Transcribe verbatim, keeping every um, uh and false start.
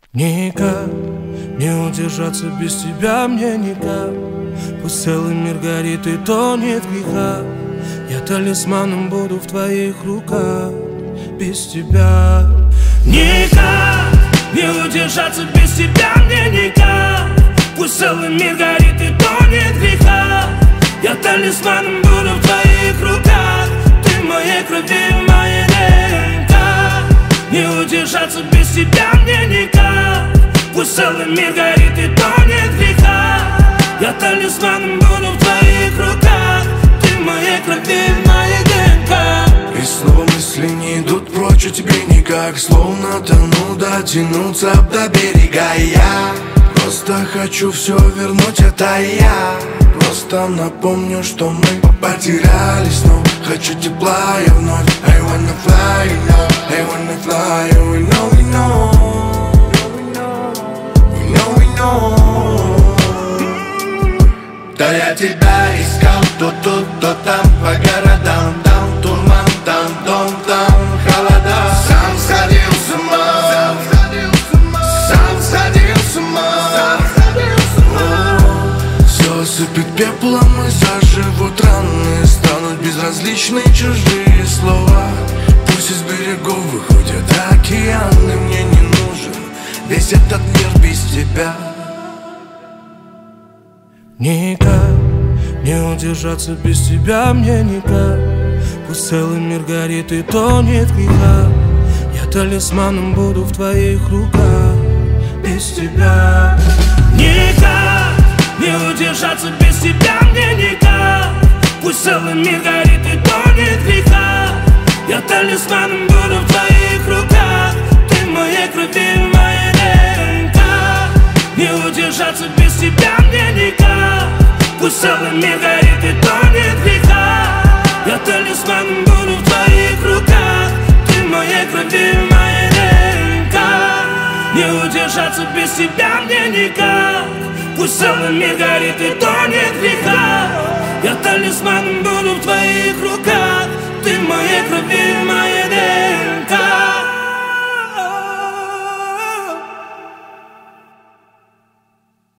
Никак не удержаться без тебя мне никак. Пусть целый мир горит и тонет в грехах, я талисманом буду в твоих руках. Без тебя никак не удержаться без тебя мне никак. Пусть целый мир горит и тонет в грехах, я талисманом буду в твоих руках. Ты в моей крови, в моей ДНК. Не удержаться без тебя мне никак. Пусть целый мир горит и тонет в грехах, я талисманом буду в твоих руках. Ты в моей крови, в моей ДНК. И снова мысли не идут прочь, а тебе никак. Словно тону, дотянуться до берега. Я просто хочу все вернуть, это я. Просто напомню, что мы потерялись, но хочу тепла я вновь. I wanna fly, you know, I wanna fly, we know, we know, we know, we know. Да я тебя искал то тут, то там, по городам, там туман, там дом, там холода. Сам сходил с ума, сам сходил с ума. Все осыпет пеплом и заживут раны, станут безразличны чужие слова. Пусть из берегов выходят океаны, мне не нужен весь этот мир без тебя. Никак не удержаться без тебя мне никак. Пусть целый мир горит и тонет в грехах, я талисманом буду в твоих руках. Без тебя никак не удержаться без тебя мне никак. Пусть целый мир горит и тонет в грехах, я талисманом буду в твоих руках. Ты в моей крови, в моей ДНК. Не удержаться без тебя мне никак. Пусть целый мир горит и тонет в грехах, я талисманом буду в твоих руках. Ты в моей крови, в моей ДНК. Не удержаться без тебя мне никак. Пусть целый мир горит и тонет в грехах, я талисманом буду в твоих руках.